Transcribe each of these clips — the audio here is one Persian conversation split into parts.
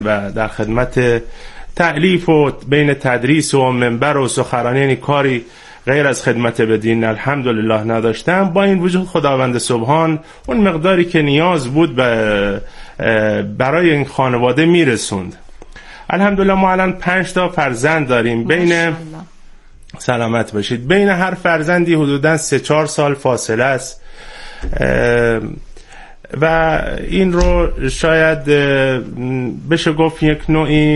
و در خدمت تألیف و بین تدریس و منبر و سخنرانی، یعنی کاری غیر از خدمت به دین الحمدلله نداشتم. با این وجود خداوند سبحان اون مقداری که نیاز بود برای این خانواده میرسوند. الحمدلله ما الان 5 تا فرزند داریم. بین سلامت باشید. بین هر فرزندی حدوداً 3-4 سال فاصله است و این رو شاید بشه گفت یک نوعی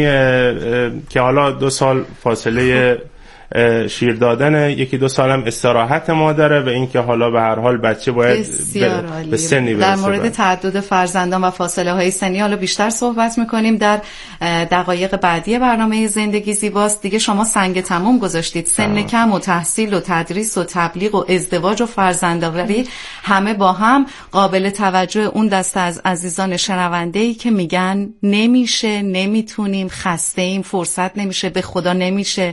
که حالا 2 سال فاصله شیر دادن، 1-2 سال هم استراحت مادره و این که حالا به هر حال بچه باید به سنی برسه. در مورد تعدد فرزندان و فاصله های سنی حالا بیشتر صحبت میکنیم در دقایق بعدی برنامه زندگی زیباست. دیگه شما سنگ تمام گذاشتید. سن کم و تحصیل و تدریس و تبلیغ و ازدواج و فرزندآوری همه با هم قابل توجه اون دسته از عزیزان شنونده‌ای که میگن نمیشه، نمیتونیم، خسته ایم، فرصت نمیشه، به خدا نمیشه.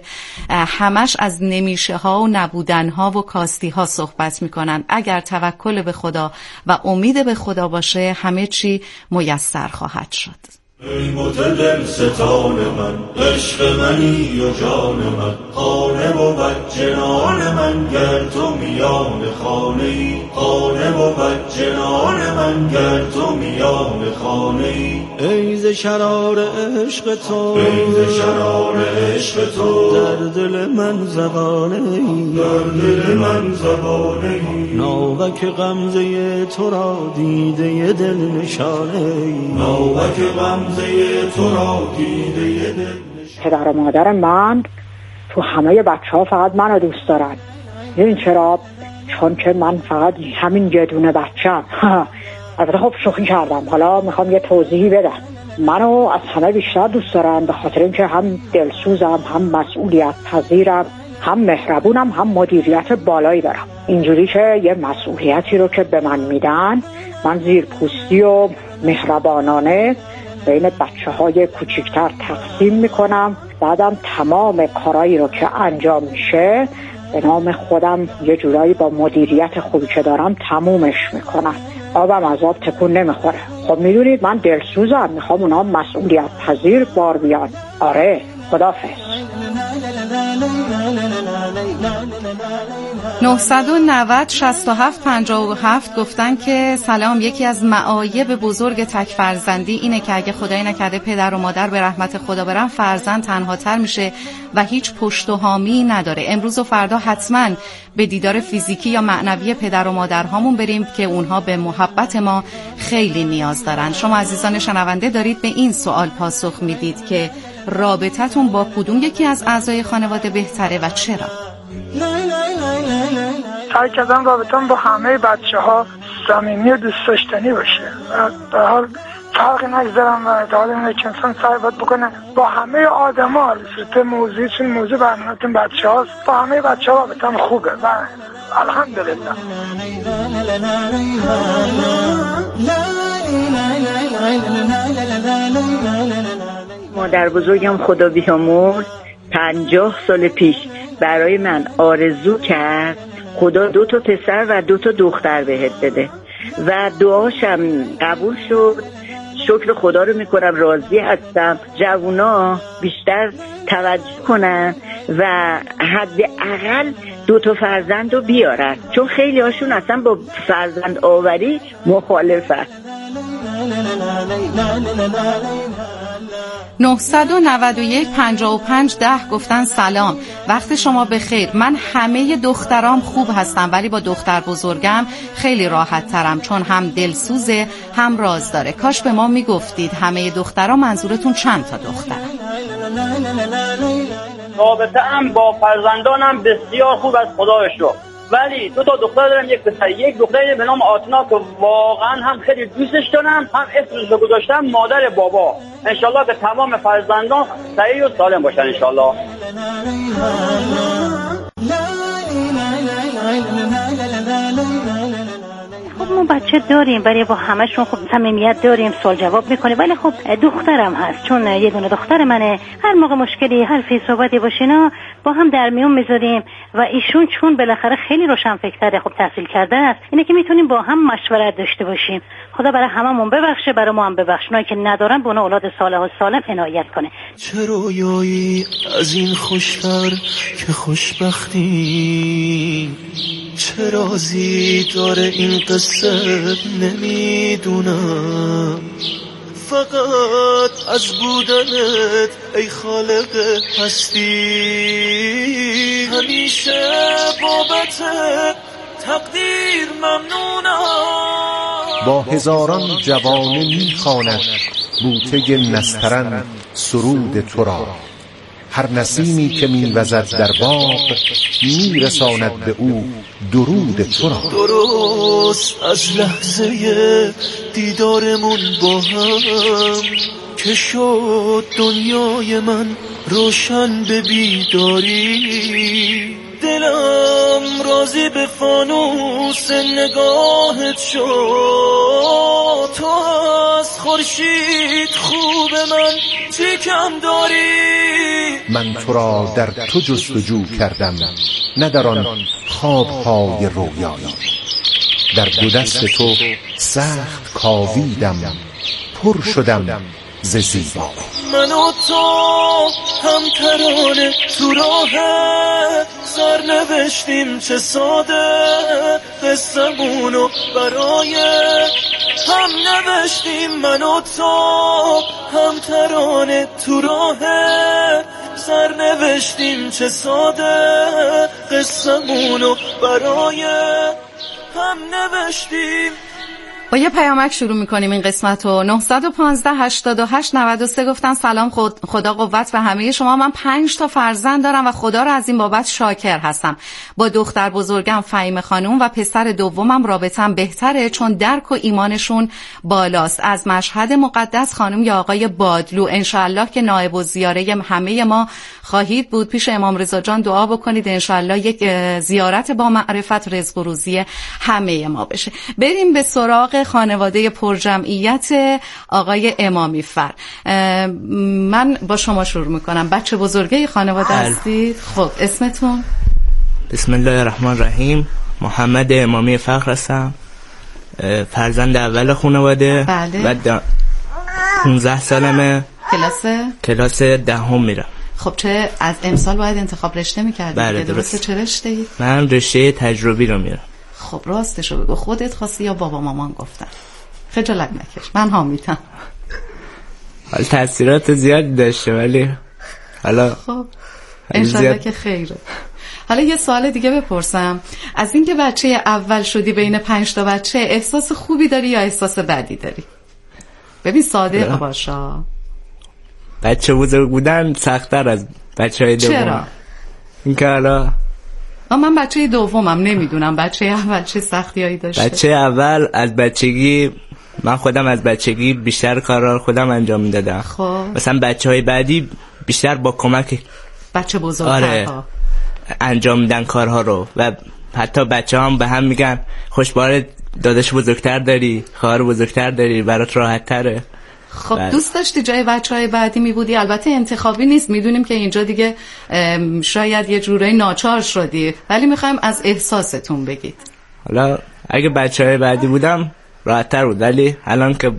همش از نمیشه ها و نبودن ها و کاستی ها صحبت میکنن. اگر توکل به خدا و امید به خدا باشه همه چی میسر خواهد شد. ای متدل ستان من، عشق منی و جان من، خانه بود جنان من گر تو میان خانه ای، خانه بود جنان من گر تو میان خانه ای. ای ز شرار عشق تو، ای ز شرار عشق تو، در دل من زبانه ای، در دل من زبانه ای. ناوک غمزه تو را دیده دل نشانه ای، ناوک غمزه تو را دیده دل. پدر و مادر من تو همه بچه‌ها فقط منو دوست دارن. این چرا؟ چون که من فقط همین یه دونه بچه‌ام. البته خب شوخی کردم. حالا میخوام یه توضیحی بدم. منو از همه بیشتر دوست دارن به خاطر اینکه هم دلسوزم، هم مسئولیت پذیرم، هم مهربونم، هم مدیریت بالایی دارم. اینجوری که یه مسئولیتی رو که به من میدن من زیرپوستی و مهربانانه بین بچه‌های کوچکتر تقسیم میکنم. بعدم تمام کارایی رو که انجام میشه به نام خودم یه جورایی با مدیریت خوبی که دارم تمومش میکنم. آبم از آب تکون نمیخوره. خب میدونید من دلسوزم، میخوام اونا مسئولیت پذیر بار بیان. آره، خداحافظ. 990 67 57 گفتن که سلام، یکی از معایب بزرگ تک فرزندی اینه که اگه خدای نکرده پدر و مادر به رحمت خدا برن، فرزند تنها تر میشه و هیچ پشت و حامی نداره. امروز و فردا حتما به دیدار فیزیکی یا معنوی پدر و مادرهامون بریم که اونها به محبت ما خیلی نیاز دارن. شما عزیزان شنونده دارید به این سوال پاسخ میدید که رابطتون با کدوم یکی از اعضای خانواده بهتره و چرا؟ سعی کردم رابطم با همه بچه‌ها صمیمی و دوست داشتنی باشه و به حال فرقی نگذارم و ادعال اینه که انسان سعی باید بکنه با همه آدم‌ها، البته موضوع برنامه‌تون بچه‌هاست، با همه بچه‌ها رابطم خوبه و الحمدلله. مادر بزرگم خدا بیامرز 50 سال پیش برای من آرزو کرد خدا 2 تا پسر و 2 تا دختر بهت بده و دعاشم قبول شد. شکر خدا رو میکنم، راضی هستم. جوونا بیشتر توجه کنن و حداقل 2 تا فرزند رو بیارن، چون خیلی هاشون اصلا با فرزند آوری مخالفن. 991 55 10 گفتن سلام، وقت شما بخیر. من همه دخترام خوب هستم ولی با دختر بزرگم خیلی راحت ترم چون هم دلسوزه هم راز داره. کاش به ما میگفتید همه دخترام منظورتون چند تا دختر؟ رابطه‌ام با فرزندانم بسیار خوب از خدا شکر، ولی 2 تا دختر دارم، یک پسر. یک دختری به نام آتنا که واقعا هم خیلی دوستش دارم، هم اسمش رو گذاشتم مادر بابا. انشالله که تمام فرزندان صحیح و سالم باشن انشالله. خب ما بچه داریم، برای با همشون خب صمیمیت داریم، سوال جواب میکنیم، ولی خب دخترم هست، چون یه دونه دختر منه، هر موقع مشکلی حرفی صحبتی باشه نه با هم در میون میذاریم و ایشون چون بالاخره خیلی روشنفکره، خب تحصیل کرده است، اینه که میتونیم با هم مشورت داشته باشیم. خدا برای هممون ببخشه، برای ما هم ببخشه، اونایی که ندارن به اون اولاد صالح و سالم عنایت کنه. چه رویایی از این خوشتر که خوشبختی، چه رازی داره این قصه نمیدونم، فقط از بودنت ای خالق هستی، همیشه بابت تقدیر ممنونم. با هزاران جوانه میخواند بوته نسترن سرود تو را، هر نسیمی که میوزد در باغ میرساند به او درود تو را. درست از لحظه دیدارمون با هم که شد دنیای من روشن به بیداری، دلم راضی به فانوس نگاهت شد، تو از خورشید خوب من چی کم داری؟ من تو را در تو جستجو کردم نه در آن خوابهای رویایی، در دو دست تو سخت کاویدم پر شدم ز زیبا. من و تو هم ترانه تو راه سر نوشتیم، چه ساده قصه‌مونو برای هم نوشتیم. من و تو هم ترانه تو راه سر نوشتیم، چه ساده قصه‌مونو برای هم نوشتیم. با یه پیامک شروع میکنیم این قسمت رو. 915 88 93 گفتن سلام، خدا قوت به همه شما. من 5 تا فرزند دارم و خدا رو از این بابت شاکر هستم. با دختر بزرگم فهیمه خانوم و پسر دومم رابطم بهتره چون درک و ایمانشون بالاست. از مشهد مقدس خانم یا آقای بادلو، انشالله که نائب الزیاره همه ما خواهید بود. پیش امام رضا جان دعا بکنید انشالله یک زیارت با معرفت رزق و روزی همه ما بشه. بریم به سراغ خانواده پرجمعیت آقای امامی فر. من با شما شروع میکنم. بچه بزرگه خانواده هستید؟ خب اسمتون؟ بسم الله الرحمن الرحیم. محمد امامی فخر هستم، فرزند اول خانواده. بله. و 15 سالمه. کلاس 10 میرم. خب چه از امسال باید انتخاب رشته میکردید؟ بله درسته. چه رشته اید؟ من رشته تجربی رو میرم. خب راستشو بگو، خودت خواستی یا بابا مامان گفتن؟ خجالت نکش، من حامیتم. حالا تاثیرات زیاد داشته ولی حالا خب انشالله که خیره. حالا یه سوال دیگه بپرسم. از اینکه بچه اول شدی بین 5 تا بچه احساس خوبی داری یا احساس بدی داری؟ ببین صادق باشا. بچه بزرگ بودن سخت‌تر از بچه‌های دوم. چرا؟ اینکه حالا من بچه دومم، نمیدونم بچه اول چه سختیایی داشته. بچه اول از بچگی، من خودم از بچگی بیشتر کارا خودم انجام میدادم. خب مثلا بچه‌های بعدی بیشتر با کمک بچه بزرگترها انجام میدن کارها رو و حتی بچه‌ها هم به هم میگن خوشباره داداش بزرگتر داری، خواهر بزرگتر داری، برات راحت تره. خب دوست داشتی جای بچه‌های بعدی می بودی؟ البته انتخابی نیست، میدونیم که اینجا دیگه شاید یه جورایی ناچار شدی، ولی میخوایم از احساستون بگید. حالا اگه بچه‌های بعدی بودم راحت‌تر بود، ولی الان که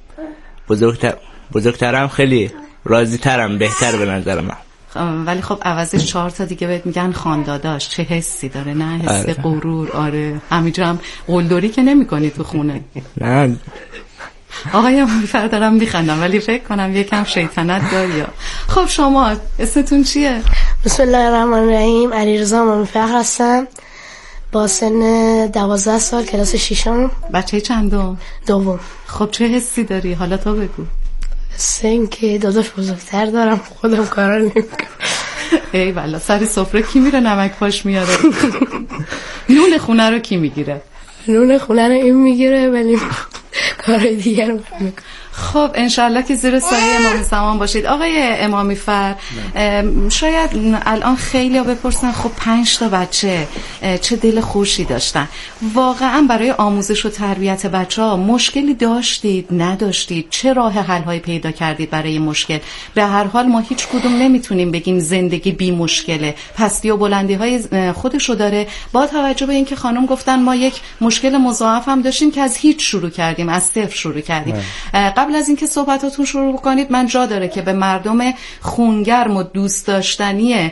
بزرگترم خیلی راضی‌ترم، بهتر به نظر من. ولی خب عوضش 4 تا دیگه بهت میگن خانداداش، چه حسی داره؟ نه حس غرور. آره همینجا هم قلدری که نمی کنی تو خونه. نه آقای منفر دارم میخندم ولی فکر کنم یکم شیطنت داری. خب شما اسمتون چیه؟ بسم الله الرحمن الرحیم. علیرضا منفر هستم، با سن 12 سال، کلاس 6. بچه چندم؟ دوم. خب چه حسی داری؟ حالا تو بگو. حسین که داداش بزرگتر دارم، خودم کارا نمیکنم. ای والا سر سفره کی میره نمک پاش میاره؟ نون خونه رو کی میگیره؟ نون خونه رو این میگیره ولی کار دیگر رو میکنه. خب انشالله که زیر سایه امام زمان باشید. آقای امامی فر، شاید الان خیلی ها بپرسن خب 5 تا بچه چه دل خوشی داشتن. واقعا برای آموزش و تربیت بچه ها مشکلی داشتید نداشتید؟ چه راه حل هایی پیدا کردید برای مشکل؟ به هر حال ما هیچ کدوم نمیتونیم بگیم زندگی بی مشکله، پستی و بلندی های خودشو داره. با توجه به اینکه خانم گفتن ما یک مشکل مضاعف هم داشتیم که از هیچ شروع کردیم، از صفر شروع کردیم. قبل از اینکه صحبتاتون شروع کنید من جا داره که به مردم خونگرم و دوست داشتنی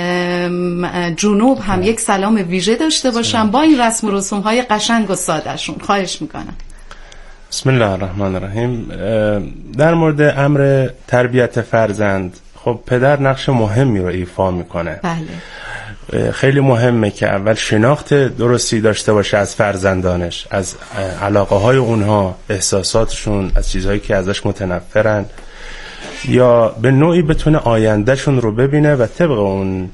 جنوب هم یک سلام ویژه داشته باشم با این رسم و رسوم های قشنگ و سادهشون. خواهش میکنم. بسم الله الرحمن الرحیم. در مورد امر تربیت فرزند، خب پدر نقش مهمی رو ایفا میکنه. بله. خیلی مهمه که اول شناخت درستی داشته باشه از فرزندانش، از علاقه های اونها، احساساتشون، از چیزهایی که ازش متنفرن، یا به نوعی بتونه آیندهشون رو ببینه و طبق اون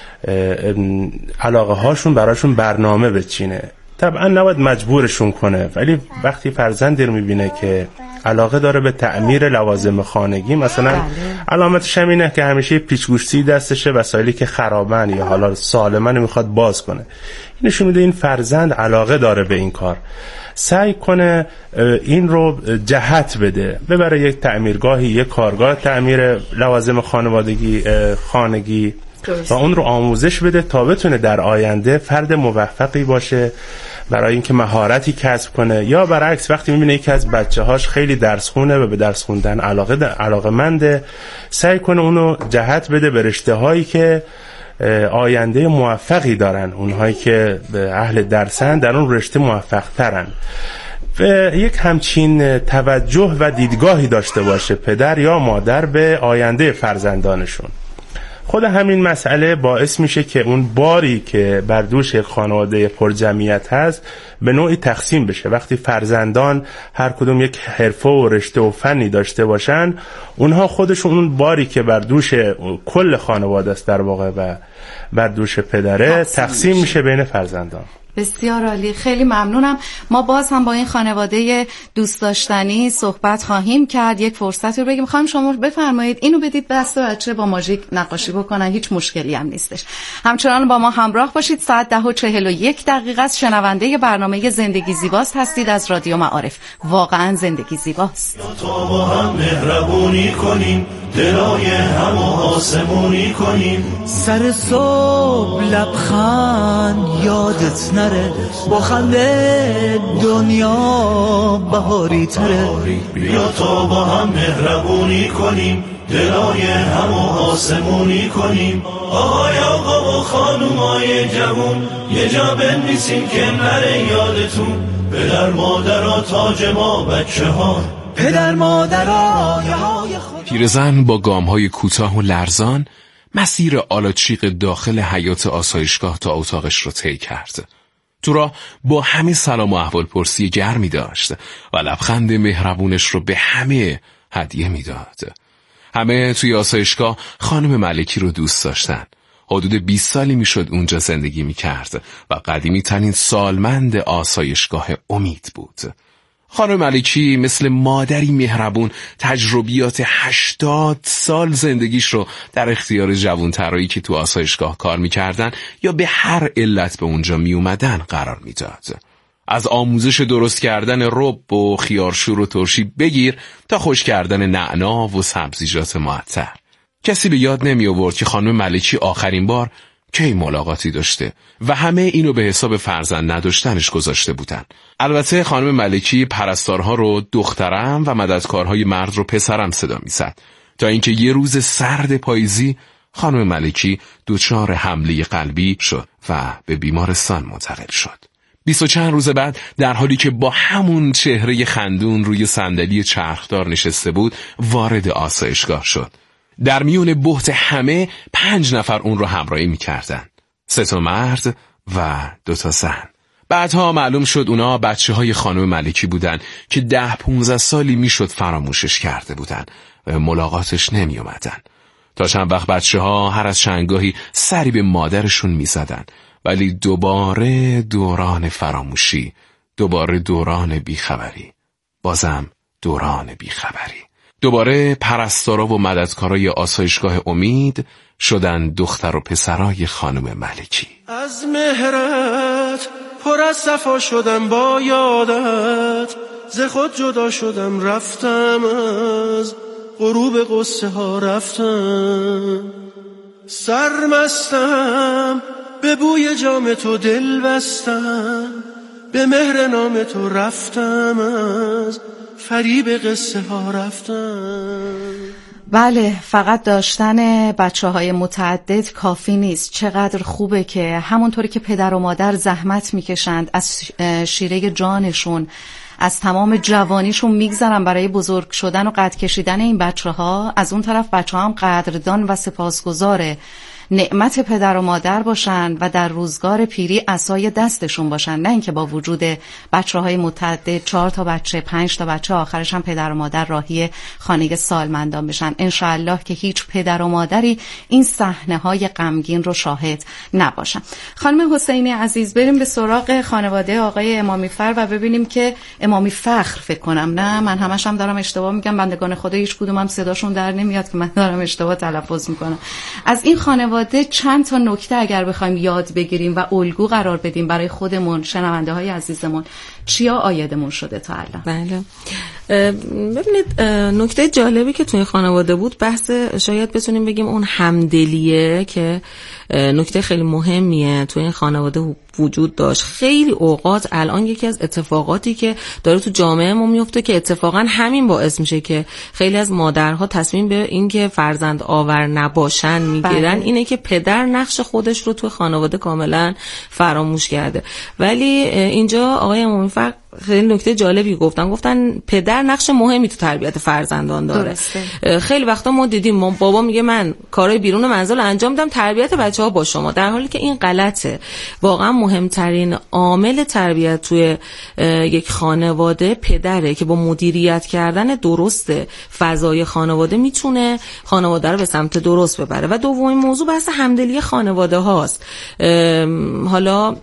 علاقه هاشون براشون برنامه بچینه. طبعا نباید مجبورشون کنه، ولی وقتی فرزندی رو میبینه که علاقه داره به تعمیر لوازم خانگی، مثلا علامتش همینه که همیشه پیچگوشتی دستشه، وسایلی که خرابن یا حالا سالمن میخواد باز کنه، این نشون میده این فرزند علاقه داره به این کار. سعی کنه این رو جهت بده، ببره یک تعمیرگاهی، یک کارگاه تعمیر لوازم خانگی و اون رو آموزش بده تا بتونه در آینده فرد موفقی باشه برای اینکه مهارتی کسب کنه. یا برعکس وقتی میبینه یکی از بچه‌هاش خیلی درس خونه و به درس خوندن علاقه‌منده، سعی کنه اونو جهت بده به رشته‌هایی که آینده موفقی دارن، اونهایی که اهل درسن در اون رشته موفق ترن. و یک همچین توجه و دیدگاهی داشته باشه پدر یا مادر به آینده فرزندانشون. خود همین مسئله باعث میشه که اون باری که بر دوش خانواده پرجمعیت هست به نوعی تقسیم بشه. وقتی فرزندان هر کدوم یک حرفه و رشته و فنی داشته باشن، اونها خودشون اون باری که بر دوش کل خانواده است در واقع و بر دوش پدره تقسیم میشه بین فرزندان. بسیار عالی، خیلی ممنونم. ما باز هم با این خانواده دوست داشتنی صحبت خواهیم کرد. یک فرصتی رو بگیم. خواهیم شما بفرمایید اینو بدید دست بچه با ماژیک نقاشی بکنن، هیچ مشکلی هم نیستش. همچنان با ما همراه باشید. ساعت 10:41 است. شنونده برنامه زندگی زیباست هستید از رادیو معارف. واقعا زندگی زیباست. تا با هم مهربونی کنیم، دلای هم آسمونی کنیم، سر صبح لبخند یادت نره، با خنده دنیا بهاری تره. بیا تا با هم مهربونی کنیم، دلای هم آسمونی کنیم. آقا و خانومای جوون یه جا بنویسیم که نره یادتون، پدر مادرها تاج ما بچه ها، پدر مادرها. پیرزن با گام‌های کوتاه و لرزان مسیر آلاچیق داخل حیاط آسایشگاه تا اتاقش رو طی کرد. تو راه با همه سلام و احوالپرسی گرمی داشت و لبخند مهربونش رو به همه هدیه میداد. همه توی آسایشگاه خانم ملکی رو دوست داشتن. حدود 20 سالی میشد اونجا زندگی میکرد و قدیمی ترین سالمند آسایشگاه امید بود. خانم ملکی مثل مادری مهربون تجربیات 80 سال زندگیش رو در اختیار جوانترایی که تو آسایشگاه کار میکردن یا به هر علت به اونجا میومدن قرار میداد. از آموزش درست کردن رب و خیارشور و ترشی بگیر تا خوش کردن نعنا و سبزیجات معطر. کسی به یاد نمی آورد که خانم ملکی آخرین بار کی ملاقاتی داشته و همه اینو به حساب فرزند نداشتنش گذاشته بودن. البته خانم ملکی پرستارها رو دخترم و مددکارهای مرد رو پسرم صدا می‌زد، تا اینکه یه روز سرد پاییزی خانم ملکی دچار حمله قلبی شد و به بیمارستان منتقل شد. 20 و چند روز بعد در حالی که با همون چهره خندون روی صندلی چرخدار نشسته بود وارد آسایشگاه شد. در میون بهت همه 5 نفر اون رو همراهی می‌کردن. 3 تا مرد و 2 تا زن. بعدها معلوم شد اونا بچه‌های خانم ملکی بودن که 10-15 سالی میشد فراموشش کرده بودن و ملاقاتش نمی اومدن. تا چند وقت بچه‌ها هر از چندگاهی سری به مادرشون می‌زدن، ولی دوباره دوران فراموشی، دوباره دوران بیخبری. بازم دوران بیخبری. دوباره پرستارا و مددکارای آسایشگاه امید شدن دختر و پسرای خانم ملکی. از مهرت پر از صفا شدم با یادت، ز خود جدا شدم رفتم از غروب قصه ها رفتم، سرمستم به بوی جام تو دل بستم، به مهر نام تو رفتم از فریب قصه ها رفتم. بله، فقط داشتن بچه‌های متعدد کافی نیست. چقدر خوبه که همونطوری که پدر و مادر زحمت میکشند، از شیره جانشون، از تمام جوانیشون میگذرن برای بزرگ شدن و قد کشیدن این بچه‌ها، از اون طرف بچه‌ها هم قدردان و سپاسگزار نعمت پدر و مادر باشن و در روزگار پیری عصای دستشون باشن، نه اینکه با وجود بچه‌های متعدد 4 تا بچه 5 تا بچه آخرش هم پدر و مادر راهی خانه سالمندان بشن. انشاءالله که هیچ پدر و مادری این صحنه‌های غمگین رو شاهد نباشن. خانم حسینی عزیز، بریم به سراغ خانواده آقای امامی فر و ببینیم که امامی فخر فکر کنم، نه من همش هم دارم اشتباه میگم، بندگان خدا هیچ کدومم صداشون در نمیاد که من دارم اشتباه تلفظ میکنم. از این خانواده چند تا نکته اگر بخوایم یاد بگیریم و الگو قرار بدیم برای خودمون، شنونده های عزیزمون، چیا عایدمون شده تا الان؟ بله، ببینید نکته جالبی که توی خانواده بود، بحث شاید بتونیم بگیم اون همدلیه که نکته خیلی مهمیه توی این خانواده وجود داشت. خیلی اوقات الان یکی از اتفاقاتی که داره تو جامعه ما میفته که اتفاقا همین باعث میشه که خیلی از مادرها تصمیم به این که فرزند آور نباشن میگیرن، اینه که پدر نقش خودش رو تو خانواده کاملا فراموش کرده. ولی اینجا آقای امامی فر خیلی نکته جالبی گفتن پدر نقش مهمی تو تربیت فرزندان داره. درسته. خیلی وقتا ما دیدیم بابا میگه من کارهای بیرون منزل انجام میدم، تربیت بچه‌ها با شما، در حالی که این غلطه. واقعا مهمترین عامل تربیت توی یک خانواده پدره که با مدیریت کردن درست فضای خانواده میتونه خانواده رو به سمت درست ببره. و دومین موضوع بحث همدلی خانواده هاست. حالا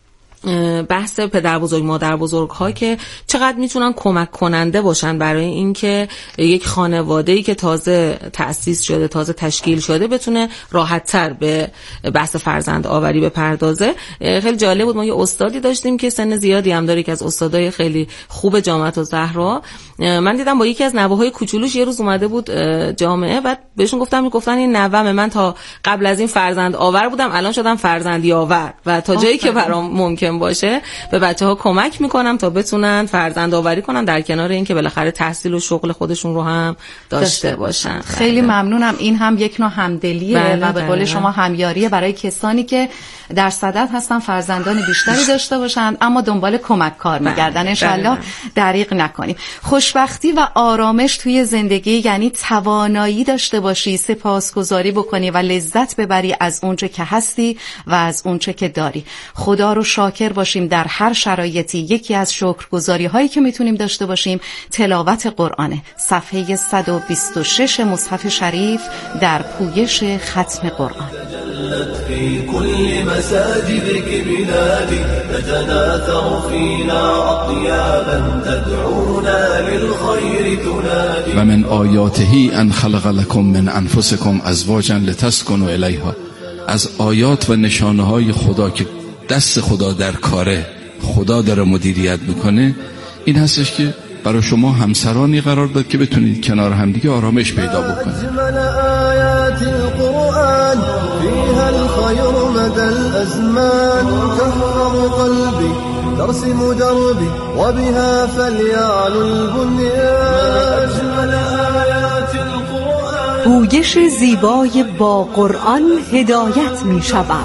بحث پدر بزرگ مادر بزرگ ها که چقدر میتونن کمک کننده باشن برای اینکه یک خانواده‌ای که تازه تأسیس شده، تازه تشکیل شده، بتونه راحت تر به بحث فرزند آوری بپردازه. خیلی جالب بود، ما یه استادی داشتیم که سن زیادی هم داره، که از استادای خیلی خوب جامعه و زهرا. من دیدم با یکی از نوه‌های کوچولوش یه روز اومده بود جامعه، بعد بهشون گفتن این نوه‌م، من تا قبل از این فرزند آور بودم، الان شدم فرزندی آور و تا جایی که برام ممکن باشه به بچه‌ها کمک میکنم تا بتونن فرزند آوری کنن، در کنار اینکه بالاخره تحصیل و شغل خودشون رو هم داشته باشن. خیلی ممنونم. این هم یک نوع همدلیه و به قول شما همیاریه برای کسانی که در صدد هستن فرزندان بیشتری داشته باشن اما دنبال کمک کار میگردن. انشالله دریغ نکنیم. خوشبختی و آرامش توی زندگی یعنی توانایی داشته باشی سپاسگزاری بکنی و لذت ببری از اونچه که هستی و از اونچه که داری. خدا رو شاکر باشیم در هر شرایطی. یکی از شکرگزاری هایی که میتونیم داشته باشیم تلاوت قرآنه. صفحه 126 مصحف شریف در پویش ختم قرآن. في كل مساجدك بلادي تتناثر فينا أطيابا تدعونا للخير تنادي ومن آياته أن خلق لكم من أنفسكم أزواجا لتسكنوا إليها. از آیات و نشانه های خدا که دست خدا در کاره، خدا داره مدیریت میکنه، این هستش که برای شما همسرانی قرار داد که بتونید کنار همدیگه آرامش پیدا بکنید. أجمل آيات القرآن فيها الخير مدى الأزمان تهرب قلبي ترسم دربي وبها فليعلو البنيان. أجمل آيات القرآن پویش زیبای با قرآن هدایت می شود.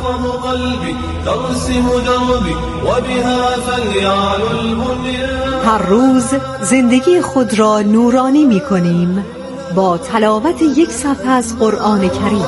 هر روز زندگی خود را نورانی می کنیم با تلاوت یک صفحه از قرآن کریم.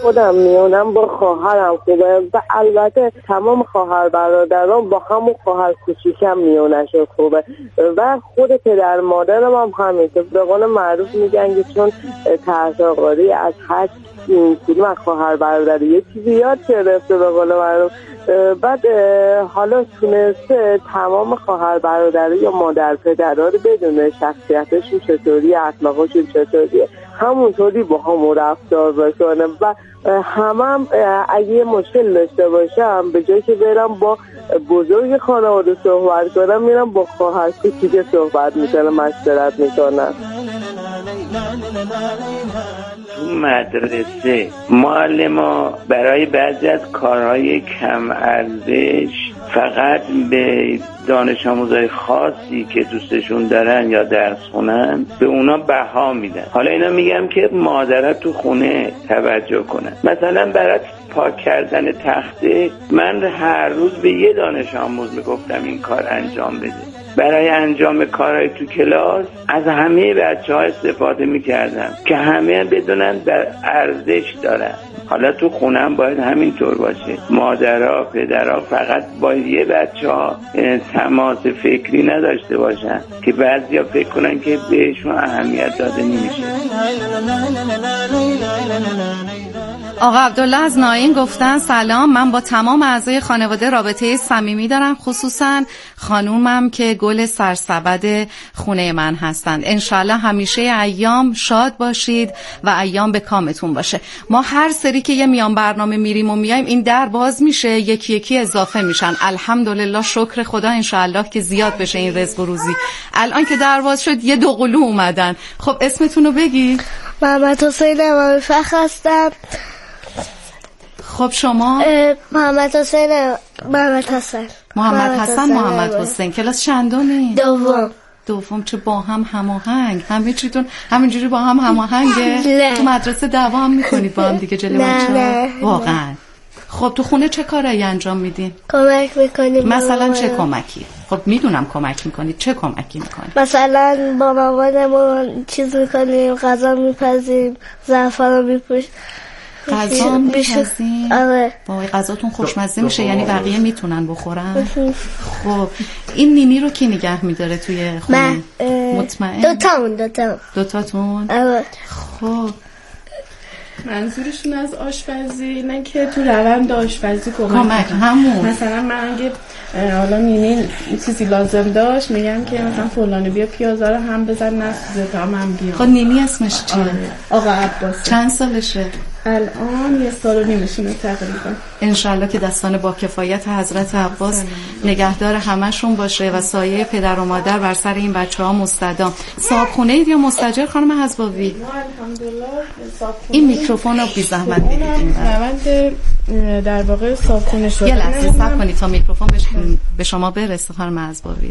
خودم میونم با خواهرم خوبه و البته تمام خواهر برادران با همون خواهر کوچیکم میونشون خوبه و خود پدر مادرم هم همینطور. به قول معروف میگن که چون تحصیل‌قاری از هر کدوم از خواهر برادر یه چیزی یاد گرفته به قول معروف، بعد حالا تونسته تمام خواهر برادر یا مادر پدرها رو بدونه شخصیتشون چطوری، اخلاقشون چطوریه، همونطوری با هم رفتار بکنه و هم اگه مشکل داشته باشم به جایی که برم با بزرگ خانواده صحبت کنم میرم با خواهر کوچیک صحبت میکنم، مشورت میکنم. تو مدرسه معلما برای بعضی از کارهای کم ارزش فقط به دانش آموزای خاصی که دوستشون دارن یا درس خونن به اونا بها میدن. حالا اینا میگم که مادرها تو خونه توجه کنن. مثلا برای پاک کردن تخته من هر روز به یه دانش آموز میگفتم این کار انجام بده. برای انجام کارهای تو کلاس از همه بچه‌ها استفاده میکردم که همه بدونن در ارزش دارن. حالا تو خونم باید همینطور باشه. مادرها پدرها فقط با یه بچه‌ها تماس فکری نداشته باشن که بعضیا فکر کنن که بهشون اهمیت داده نمیشه. آقا عبدالله از ناین گفتن سلام، من با تمام اعضای خانواده رابطه صمیمی دارم، خصوصا خانومم که گل سرسبد خونه من هستند. انشالله همیشه ایام شاد باشید و ایام به کامتون باشه. ما هر سری که یه میان برنامه میریم و میایم این در باز میشه، یکی یکی اضافه میشن. الحمدلله، شکر خدا، انشالله که زیاد بشه این رزق و روزی. الان که در باز شد یه دو قلو اومدن. خب اسمتون رو بگی. محمد حسین امام فخر هستم. خب شما؟ محمد حسین محمد حسین. کلاس چندمی؟ دوم. چه با هم هماهنگ، همه چیتون همینجوری با هم هماهنگه؟ تو مدرسه دوام میکنید با هم دیگه جلوی بچه‌ها؟ واقعا. خب تو خونه چه کارایی انجام میدین؟ کمک میکنیم. مثلا چه کمکی؟ خب میدونم کمک میکنید، چه کمکی میکنید؟ مثلا با مامانمون چیز میکنیم، غذا میپزیم، زعفران میپوشیم. غذا میپزیم؟ آره. وای غذاتون خوشمزه میشه، یعنی بقیه میتونن بخورن؟ خب این نینی رو کی نگه میداره توی خونه؟ مطمئن؟ دوتاتون؟ آره. خب منظورشون از آشپزی نه که تو روند آشپزی کمک همون. مثلا من اگه حالا نینی چیزی لازم داشت میگم که مثلا فلانی بیا پیازا رو هم بزن نسوزه تا من بیام. خب نینی اسمش چیه؟ آقا عباس. چند سالشه؟ الان 1 سال و نیمشونه تقریبا. انشالله که دستان با کفایت حضرت عباس نگهدار همشون باشه و سایه پدر و مادر بر سر این بچه‌ها مستدام. صاحبخونه اید یا مستاجر خانم حزباوی؟ الحمدلله صاحبخونه. این میکروفون رو بی زحمت بدید. روند در واقع صاحبخونه شده. یه لحظه صبر کنید تا میکروفون به شما برسه خانم حزباوی.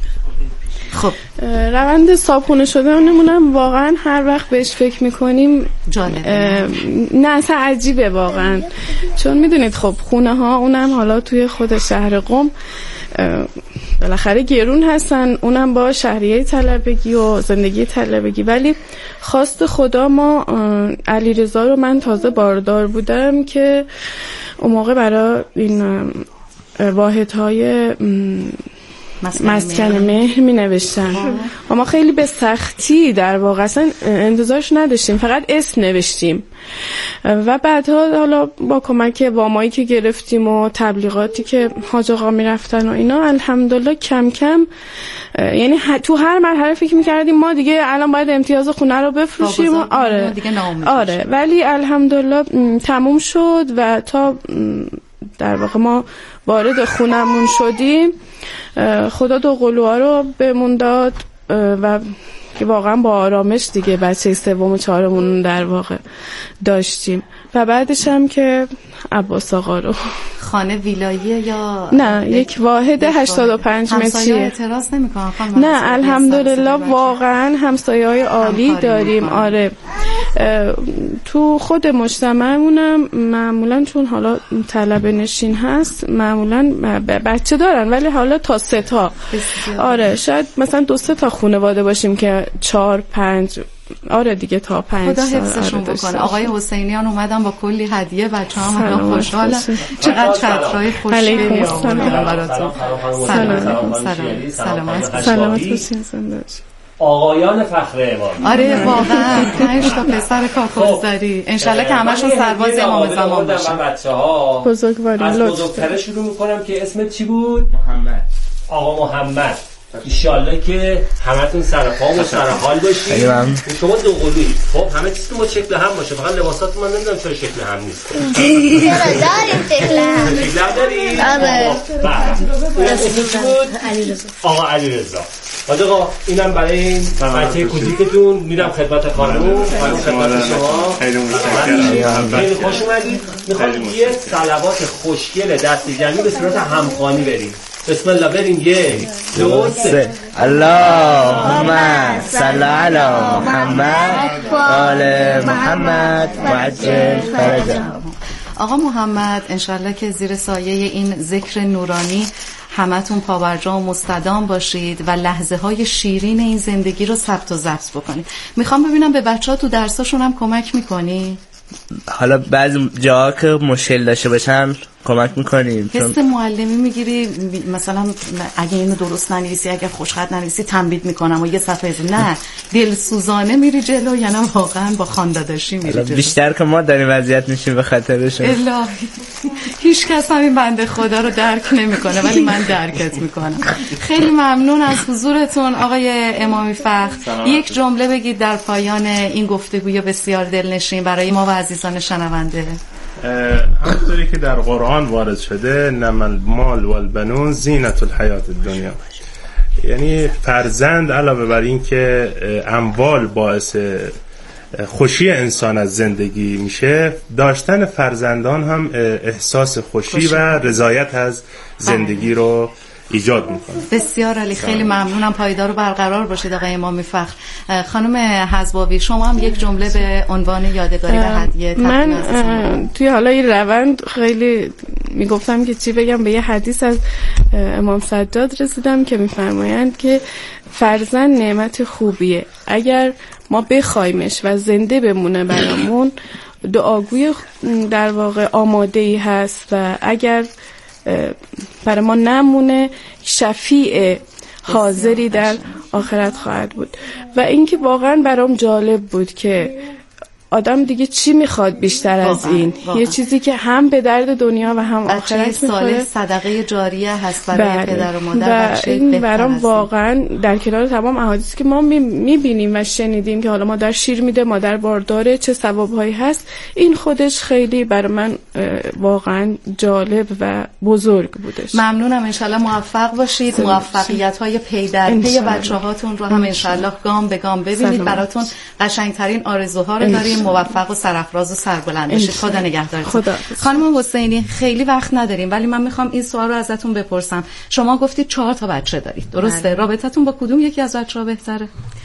خب روند صاحبخونه شدنمونم واقعا هر وقت بهش فکر میکنیم جالبه. نه اصلا عجیبه واقعا، چون میدونید خب خونه ها اونم حالا توی خود شهر قم بالاخره گرون هستن، اونم با شهریه طلبگی و زندگی طلبگی. ولی خواست خدا ما علیرضا رو من تازه باردار بودم که اون موقع برای این واحدهای مسکن مهر می نوشتن و ما خیلی به سختی در واقع اصلا انتظارش نداشتیم، فقط اسم نوشتیم و بعدها حالا با کمک وامایی که گرفتیم و تبلیغاتی که حاج آقا می رفتن و اینا الحمدلله کم کم، یعنی تو هر مرحله فکر می کردیم ما دیگه الان باید امتیاز خونه رو بفروشیم. آره ولی الحمدلله تموم شد و تا در واقع ما وارد خونمون شدیم خدا 2 قلوها رو بهمون داد و که واقعا با آرامش دیگه بچه 3 و 4 در واقع داشتیم و بعدش هم که عباس آقا رو. خانه ویلاییه یا نه یک واحد 85 متریه. همسایه اعتراض نمی‌کنن؟ نه الحمدلله واقعا همسایه‌های عالی داریم. آره تو خود مجتمعمونم معمولا چون حالا طلبه نشین هست معمولا بچه دارن ولی حالا تا 3 تا. آره شاید مثلا 2-3 تا خانواده باشیم که 4-5 آره دیگه تا 5 خدا سال حفظشون بکنه. آقای حسینیان اومدن با کلی هدیه، بچه‌ها هم خوشحالن. چقدر چترای خوشگلی آوردن براتون. سلامت باشین، زنده باشین. آقایان فخر امامی. آره واقعا 5 تا پسر کاکوزداری، انشالله که همشون سرباز امام زمان باشن. بچه‌ها بزرگواری از بزرگتره شروع میکنم که اسمت چی بود؟ محمد. آقا محمد. انشالله که همتون سرپا و سرحال باشید. شما دو قلویید. خب همه چیز تو شکل هم باشه، فقط لباساتون من نمیدونم چرا شکل هم نیست. چرا داریم شکل هم؟ شکل هم داریم؟ آره. آقا علیرضا. آقا اینم برای این بچه کوچیکتون میدم خدمت خانم خدمت شما. خیلی متشکرم. خیلی خوش اومدید. میخوام یه صلوات خوشگل دستی جمعی به صورت همخوانی بریم. بسم الله بریم. 1 2 3 اللهم صل علی محمد و آل محمد و عجل فرجهم. آقا محمد انشالله که زیر سایه این ذکر نورانی همتون پابرجا و مستدام باشید و لحظه های شیرین این زندگی رو ثبت و ضبط بکنید. میخوام ببینم به بچه ها تو درساشون هم کمک میکنی؟ حالا بعضی جاها که مشکل داشته باشن کمک میکنیم. حس معلمی میگیری مثلا اگه اینو درست ننویسی، اگه خوشخط ننویسی تنبیه میکنم و یه صفحه نه دلسوزانه میری جلو یا نه واقعا با خانداداشی میری جلو؟ بیشتر که ما داریم وضعیت میشیم به خاطرشون. الهی هیچ کس همین بنده خدا رو درک نمیکنه ولی من درکت میکنم. خیلی ممنون از حضورتون آقای امامی فخر. یک جمله بگید در پایان این گفتگوی بسیار دلنشین برای ما و عزیزان شنونده. همونطوری که در قرآن وارد شده نما المال والبنون زینت الحیات الدنیا، یعنی فرزند علاوه بر این که اموال باعث خوشی انسان از زندگی میشه، داشتن فرزندان هم احساس خوشی و رضایت از زندگی رو ایجاد میکنه. بسیار عالی، خیلی ممنونم. پایدار و برقرار باشید آقای امامی فخر. خانم حزباوی شما هم یک جمله به عنوان یادگاری و هدیه. من توی حالا این روند خیلی میگفتم که چی بگم، به یه حدیث از امام سجاد رسیدم که میفرمایند که فرزند نعمت خوبیه، اگر ما بخوایمش و زنده بمونه برامون دعاگوی در واقع آماده‌ای هست و اگر برای ما نمونه شفیع حاضری در آخرت خواهد بود. و اینکه واقعا برام جالب بود که آدم دیگه چی میخواد بیشتر از این واقعا. یه چیزی که هم به درد دنیا و هم آخرت میخوره. صدقه جاریه هست برای پدر و مادر. و این برام واقعا در کنار تمام احادیثی که ما میبینیم و شنیدیم که حالا مادر شیر میده، مادر بارداره، چه ثوابهایی هست، این خودش خیلی برای من واقعا جالب و بزرگ بودش. ممنونم. انشالله موفق باشید. موفقیت‌های پی در پی بچه‌هاتون رو هم انشالله گام به گام ببینید. براتون قشنگترین آرزوها رو داریم. موفق و سرافراز و سربلند باشید. خدا نگهدارتون. خانم حسینی خیلی وقت نداریم ولی من میخوام این سوال رو ازتون بپرسم. شما گفتید 4 تا بچه دارید، درسته؟ رابطتون با کدوم یکی از بچه‌ها بهتره؟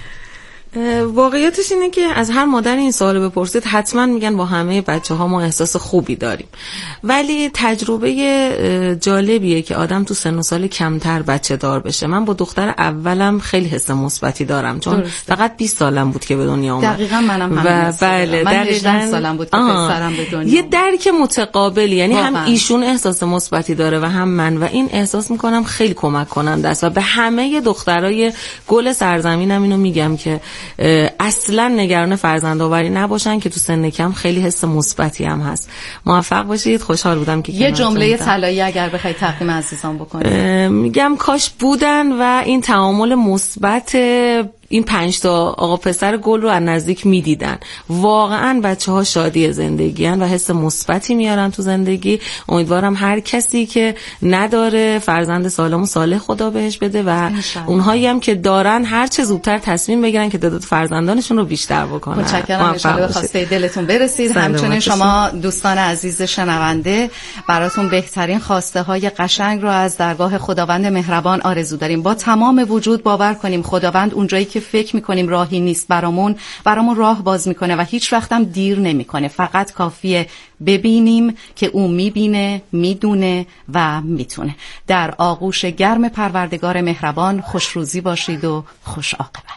واقعیتش اینه که از هر مادر این سوالو بپرسید حتما میگن با همه بچه‌ها ما احساس خوبی داریم، ولی تجربه جالبیه که آدم تو سن و سال کمتر بچه دار بشه. من با دختر اولم خیلی حس مثبتی دارم چون فقط 20 سالم بود که به دنیا اومد. دقیقاً منم همین. بله من 18 سالم بود که پسرم به دنیا یه درک متقابلی، یعنی هم ایشون احساس مثبتی داره و هم من، و این احساس میکنم خیلی کمک کننده است. و به همه دخترای گل سرزمینم اینو میگم که اصلا نگران فرزندآوری نباشن که تو سن کم خیلی حس مثبتی هم هست. موفق باشید. خوشحال بودم که یه جمله طلایی اگر بخوای تقدیم عزیزان بکنید. میگم کاش بودن و این تعامل مثبت این 5 تا آقا پسر گل رو از نزدیک میدیدن. واقعا بچه‌ها شادی زندگی ان و حس مثبتی میارن تو زندگی. امیدوارم هر کسی که نداره فرزند سالم و صالح خدا بهش بده و اونهایی هم که دارن هر چه زودتر تصمیم بگیرن که تعداد فرزندانشون رو بیشتر بکنن. متشکرم. ان شاءالله به خواسته دلتون برسید. همچنین شما دوستان عزیز شنونده براتون بهترین خواسته های قشنگ رو از درگاه خداوند مهربان آرزو داریم. با تمام وجود باور کنیم خداوند اونجایی که فکر میکنیم راهی نیست برامون راه باز میکنه و هیچ وقت هم دیر نمیکنه. فقط کافیه ببینیم که او میبینه، میدونه و میتونه. در آغوش گرم پروردگار مهربان خوشروزی باشید و خوش عاقبت.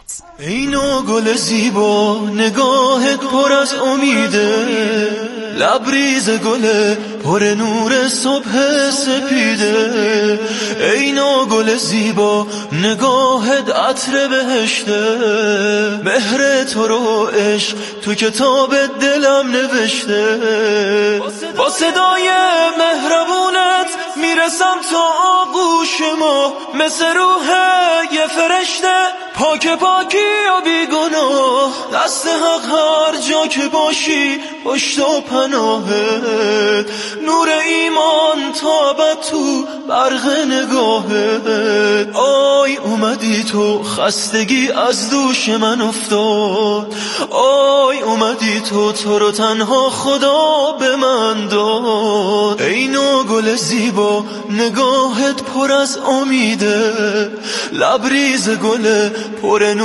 سلامت. اینو گل زیبا نگاهت پر از امیده، لبریز گل پر نور صبح سپیده. اینو گل زیبا نگاهت عطر بهشته، مهر تو رو عشق تو کتاب دلم نوشته. با صدای مهربونت میرسم تا آغوش ما، مثل روح یه فرشته پاک پاکی و بیگناه. دست حق هر جا که باشی پشت و پناهت، نور ایمان تابد تو برق نگاهت. آی اومدی تو خستگی از دوش من افتاد، آی اومدی تو رو تنها خدا به من داد. اینو گل زیبا نگاهت پر از امیده، لبریز گل پر